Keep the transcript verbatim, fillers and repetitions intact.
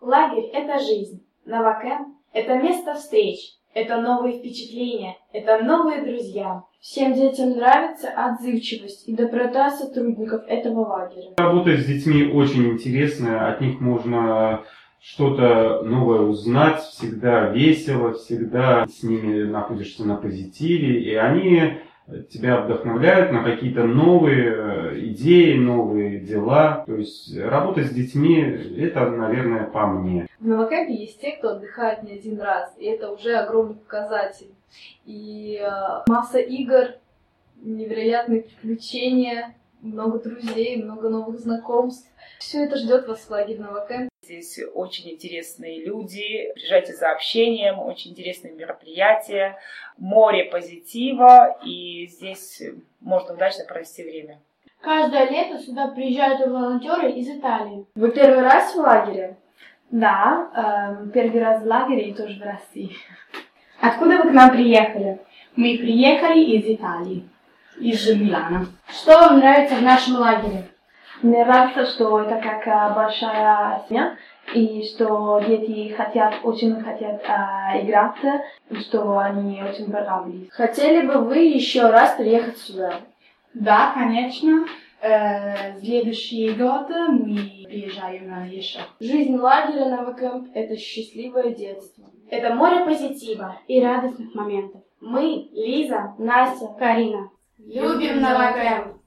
Лагерь – это жизнь. Новокэмп – это место встреч. Это новые впечатления. Это новые друзья. Всем детям нравится отзывчивость и доброта сотрудников этого лагеря. Работа с детьми очень интересная. От них можно что-то новое узнать. Всегда весело, всегда с ними находишься на позитиве. И они тебя вдохновляют на какие-то новые идеи, новые дела. То есть работа с детьми – это, наверное, по мне. В Новокэмпе есть те, кто отдыхает не один раз, и это уже огромный показатель. И э, масса игр, невероятные приключения, много друзей, много новых знакомств. Все это ждет вас в лагере Новокэмп. Здесь очень интересные люди. Приезжайте за общением, очень интересные мероприятия, море позитива, и здесь можно удачно провести время. Каждое лето сюда приезжают волонтеры из Италии. Вы первый раз в лагере? Да, э, первый раз в лагере и тоже в России. Откуда вы к нам приехали? Мы приехали из Италии, Из Милана. Что вам нравится в нашем лагере? Мне нравится, что это как большая семья, и что дети хотят, очень хотят э, играть, и что они очень понравились. Хотели бы вы еще раз приехать сюда? Да, конечно. Э, следующий год мы приезжаем еще. Жизнь лагеря Новокэмп – это счастливое детство. Это море позитива. И радостных моментов. Мы, Лиза, Настя, Карина. любим Новокэмп.